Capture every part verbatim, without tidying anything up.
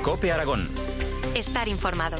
COPE Aragón. Estar informado.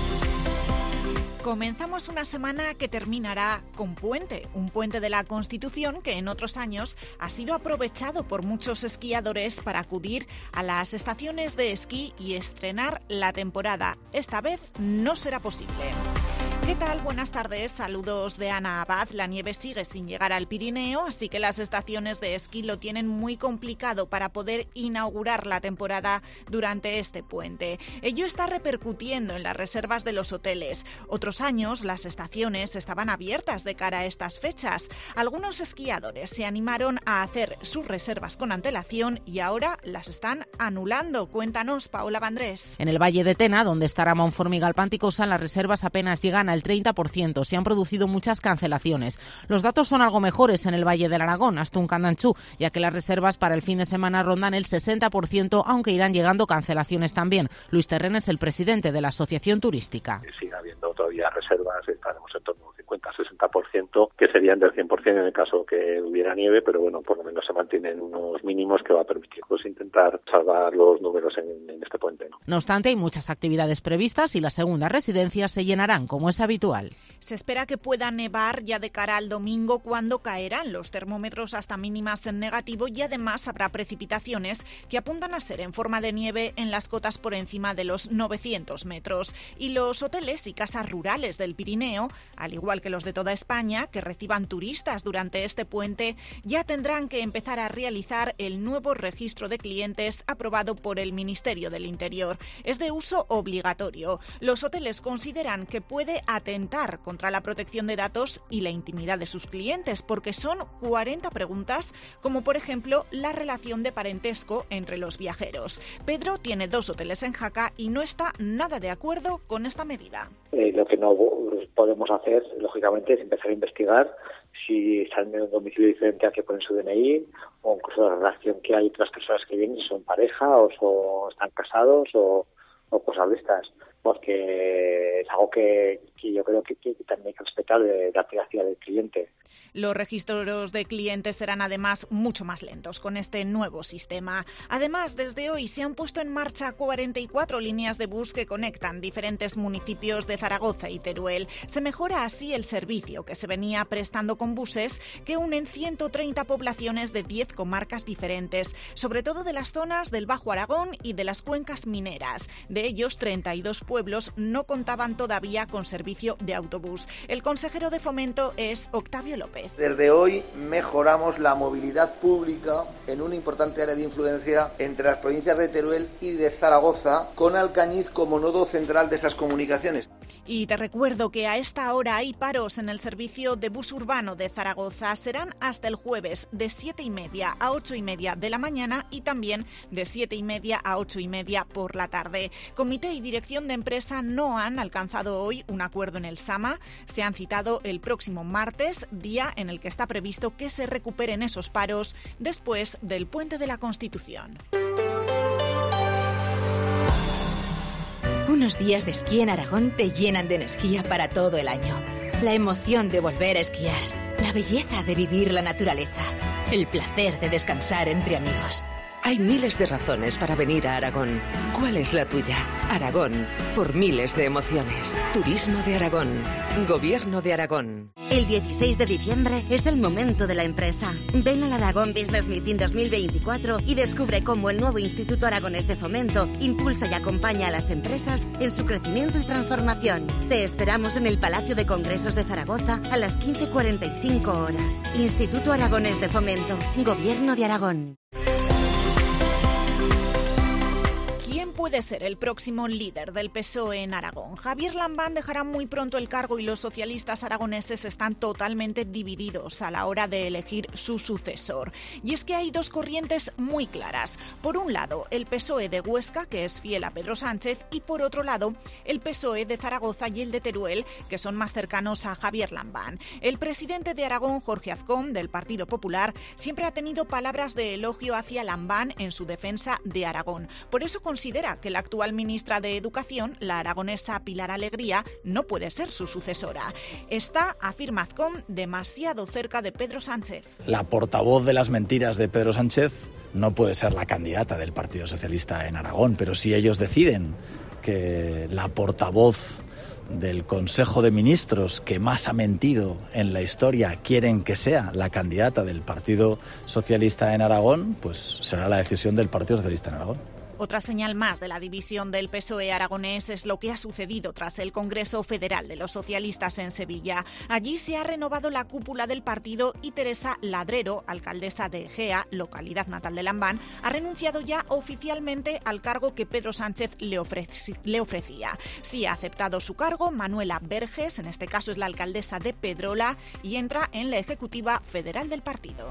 Comenzamos una semana que terminará con puente, un puente de la Constitución que en otros años ha sido aprovechado por muchos esquiadores para acudir a las estaciones de esquí y estrenar la temporada. Esta vez no será posible. ¿Qué tal? Buenas tardes, saludos de Ana Abad. La nieve sigue sin llegar al Pirineo, así que las estaciones de esquí lo tienen muy complicado para poder inaugurar la temporada durante este puente. Ello está repercutiendo en las reservas de los hoteles. Otros años las estaciones estaban abiertas de cara a estas fechas. Algunos esquiadores se animaron a hacer sus reservas con antelación y ahora las están anulando. Cuéntanos, Paola Vandrés. En el Valle de Tena, donde estará Monformigal Panticosa, las reservas apenas llegan al treinta por ciento. Se han producido muchas cancelaciones. Los datos son algo mejores en el Valle del Aragón, Astún Candanchú, ya que las reservas para el fin de semana rondan el sesenta por ciento, aunque irán llegando cancelaciones también. Luis Terren es el presidente de la Asociación Turística. Sigue habiendo todavía reservas, estaremos en torno al cincuenta a sesenta por ciento, que serían del cien por ciento en el caso que hubiera nieve, pero bueno, por lo menos se mantienen unos mínimos que va a permitir pues, intentar salvar los números en, en este puente, ¿no? No obstante, hay muchas actividades previstas y las segundas residencias se llenarán, como es habitual. Se espera que pueda nevar ya de cara al domingo, cuando caerán los termómetros hasta mínimas en negativo, y además habrá precipitaciones que apuntan a ser en forma de nieve en las cotas por encima de los novecientos metros. Y los hoteles y casas rurales del Pirineo, al igual que los de toda España, que reciban turistas durante este puente, ya tendrán que empezar a realizar el nuevo registro de clientes aprobado por el Ministerio del Interior. Es de uso obligatorio. Los hoteles consideran que puede atentar contra la protección de datos y la intimidad de sus clientes, porque son cuarenta preguntas, como por ejemplo la relación de parentesco entre los viajeros. Pedro tiene dos hoteles en Jaca y no está nada de acuerdo con esta medida. Eh, lo que no podemos hacer, lógicamente, es empezar a investigar si están en un domicilio diferente al que ponen su D N I, o incluso la relación que hay entre las personas que vienen, si son pareja o son, están casados o, o cosas de estas, porque es algo que, que yo creo que, que también hay que respetar de la privacidad del cliente. Los registros de clientes serán además mucho más lentos con este nuevo sistema. Además, desde hoy se han puesto en marcha cuarenta y cuatro líneas de bus que conectan diferentes municipios de Zaragoza y Teruel. Se mejora así el servicio que se venía prestando con buses que unen ciento treinta poblaciones de diez comarcas diferentes, sobre todo de las zonas del Bajo Aragón y de las cuencas mineras. De ellos, treinta y dos pueblos no contaban todavía con servicio de autobús. El consejero de Fomento es Octavio López. Desde hoy mejoramos la movilidad pública en una importante área de influencia entre las provincias de Teruel y de Zaragoza, con Alcañiz como nodo central de esas comunicaciones. Y te recuerdo que a esta hora hay paros en el servicio de bus urbano de Zaragoza. Serán hasta el jueves de siete y media a ocho y media de la mañana y también de siete y media a ocho y media por la tarde. Comité y dirección de empresa no han alcanzado hoy un acuerdo en el SAMA. Se han citado el próximo martes, día en el que está previsto que se recuperen esos paros después del Puente de la Constitución. Unos días de esquí en Aragón te llenan de energía para todo el año. La emoción de volver a esquiar, la belleza de vivir la naturaleza, el placer de descansar entre amigos. Hay miles de razones para venir a Aragón. ¿Cuál es la tuya? Aragón, por miles de emociones. Turismo de Aragón. Gobierno de Aragón. El dieciséis de diciembre es el momento de la empresa. Ven al Aragón Business Meeting dos mil veinticuatro y descubre cómo el nuevo Instituto Aragonés de Fomento impulsa y acompaña a las empresas en su crecimiento y transformación. Te esperamos en el Palacio de Congresos de Zaragoza a las quince cuarenta y cinco horas. Instituto Aragonés de Fomento. Gobierno de Aragón. Puede ser el próximo líder del P S O E en Aragón. Javier Lambán dejará muy pronto el cargo y los socialistas aragoneses están totalmente divididos a la hora de elegir su sucesor. Y es que hay dos corrientes muy claras. Por un lado, el P S O E de Huesca, que es fiel a Pedro Sánchez, y por otro lado, el P S O E de Zaragoza y el de Teruel, que son más cercanos a Javier Lambán. El presidente de Aragón, Jorge Azcón, del Partido Popular, siempre ha tenido palabras de elogio hacia Lambán en su defensa de Aragón. Por eso considera que la actual ministra de Educación, la aragonesa Pilar Alegría, no puede ser su sucesora. Está, afirma Azcón, demasiado cerca de Pedro Sánchez. La portavoz de las mentiras de Pedro Sánchez no puede ser la candidata del Partido Socialista en Aragón, pero si ellos deciden que la portavoz del Consejo de Ministros que más ha mentido en la historia quieren que sea la candidata del Partido Socialista en Aragón, pues será la decisión del Partido Socialista en Aragón. Otra señal más de la división del P S O E aragonés es lo que ha sucedido tras el Congreso Federal de los Socialistas en Sevilla. Allí se ha renovado la cúpula del partido y Teresa Ladrero, alcaldesa de Egea, localidad natal de Lambán, ha renunciado ya oficialmente al cargo que Pedro Sánchez le, ofreci- le ofrecía. Sí ha aceptado su cargo Manuela Verges, en este caso es la alcaldesa de Pedrola, y entra en la ejecutiva federal del partido.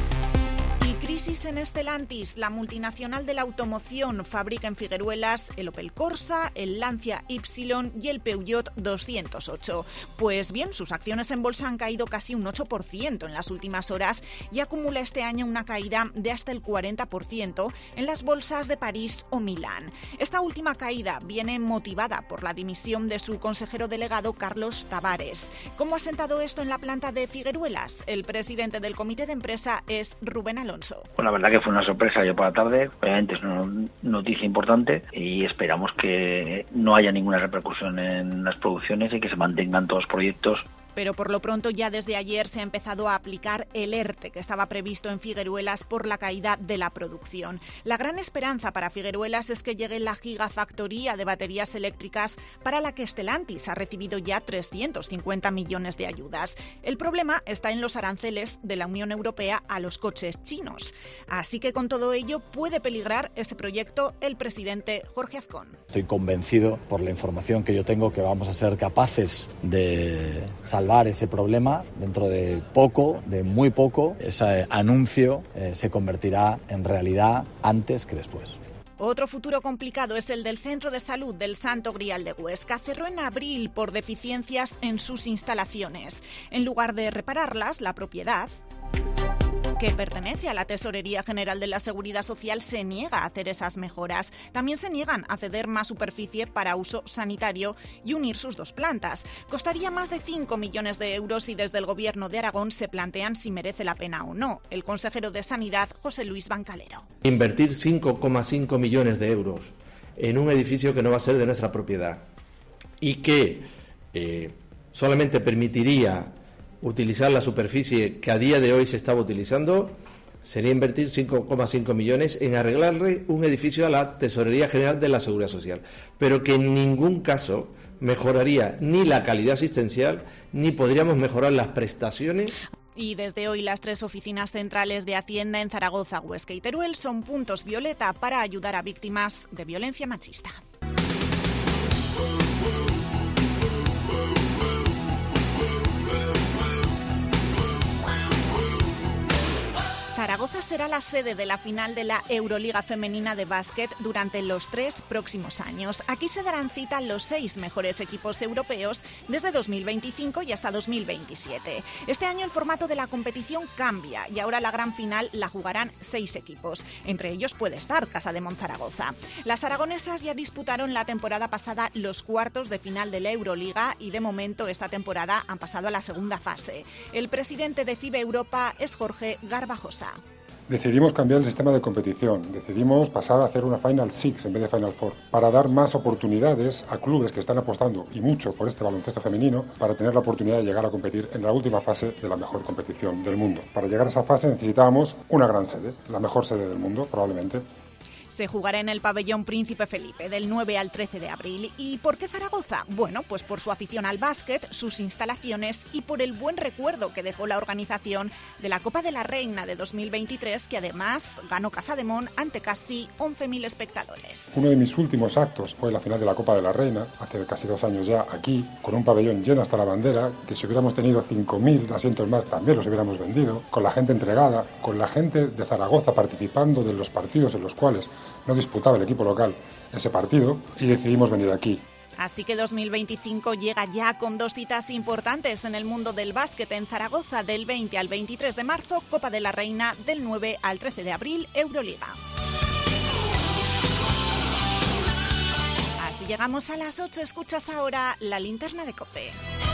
Crisis en Stellantis. La multinacional de la automoción fabrica en Figueruelas el Opel Corsa, el Lancia Y y el Peugeot doscientos ocho. Pues bien, sus acciones en bolsa han caído casi un ocho por ciento en las últimas horas y acumula este año una caída de hasta el cuarenta por ciento en las bolsas de París o Milán. Esta última caída viene motivada por la dimisión de su consejero delegado Carlos Tavares. ¿Cómo ha sentado esto en la planta de Figueruelas? El presidente del comité de empresa es Rubén Alonso. Pues la verdad que fue una sorpresa yo por la tarde, obviamente es una noticia importante y esperamos que no haya ninguna repercusión en las producciones y que se mantengan todos los proyectos. Pero por lo pronto ya desde ayer se ha empezado a aplicar el ERTE que estaba previsto en Figueruelas por la caída de la producción. La gran esperanza para Figueruelas es que llegue la gigafactoría de baterías eléctricas para la que Stellantis ha recibido ya trescientos cincuenta millones de ayudas. El problema está en los aranceles de la Unión Europea a los coches chinos. Así que con todo ello puede peligrar ese proyecto el presidente Jorge Azcón. Estoy convencido por la información que yo tengo que vamos a ser capaces de salvar ese problema dentro de poco, de muy poco. Ese anuncio eh, se convertirá en realidad antes que después. Otro futuro complicado es el del Centro de Salud del Santo Grial de Huesca. Cerró en abril por deficiencias en sus instalaciones. En lugar de repararlas, la propiedad, que pertenece a la Tesorería General de la Seguridad Social, se niega a hacer esas mejoras. También se niegan a ceder más superficie para uso sanitario y unir sus dos plantas. Costaría más de cinco millones de euros y desde el Gobierno de Aragón se plantean si merece la pena o no. El consejero de Sanidad, José Luis Bancalero. Invertir cinco coma cinco millones de euros en un edificio que no va a ser de nuestra propiedad y que eh, solamente permitiría utilizar la superficie que a día de hoy se estaba utilizando, sería invertir cinco coma cinco millones en arreglarle un edificio a la Tesorería General de la Seguridad Social, pero que en ningún caso mejoraría ni la calidad asistencial ni podríamos mejorar las prestaciones. Y desde hoy las tres oficinas centrales de Hacienda en Zaragoza, Huesca y Teruel son puntos violeta para ayudar a víctimas de violencia machista. Zaragoza será la sede de la final de la Euroliga Femenina de Básquet durante los tres próximos años. Aquí se darán cita los seis mejores equipos europeos desde dos mil veinticinco y hasta dos mil veintisiete. Este año el formato de la competición cambia y ahora la gran final la jugarán seis equipos. Entre ellos puede estar Casa de Monzaragoza. Las aragonesas ya disputaron la temporada pasada los cuartos de final de la Euroliga y de momento esta temporada han pasado a la segunda fase. El presidente de FIBE Europa es Jorge Garbajosa. Decidimos cambiar el sistema de competición, decidimos pasar a hacer una Final Six en vez de Final Four, para dar más oportunidades a clubes que están apostando, y mucho, por este baloncesto femenino, para tener la oportunidad de llegar a competir en la última fase de la mejor competición del mundo. Para llegar a esa fase necesitábamos una gran sede, la mejor sede del mundo, probablemente. Se jugará en el pabellón Príncipe Felipe del nueve al trece de abril. ¿Y por qué Zaragoza? Bueno, pues por su afición al básquet, sus instalaciones y por el buen recuerdo que dejó la organización de la Copa de la Reina de dos mil veintitrés, que además ganó Casademón ante casi once mil espectadores. Uno de mis últimos actos fue la final de la Copa de la Reina, hace casi dos años ya, aquí, con un pabellón lleno hasta la bandera, que si hubiéramos tenido cinco mil asientos más también los hubiéramos vendido, con la gente entregada, con la gente de Zaragoza participando de los partidos en los cuales no disputaba el equipo local ese partido, y decidimos venir aquí. Así que dos mil veinticinco llega ya con dos citas importantes en el mundo del básquet en Zaragoza del veinte al veintitrés de marzo, Copa de la Reina del nueve al trece de abril, Euroliga. Así llegamos a las ocho, escuchas ahora la linterna de COPE.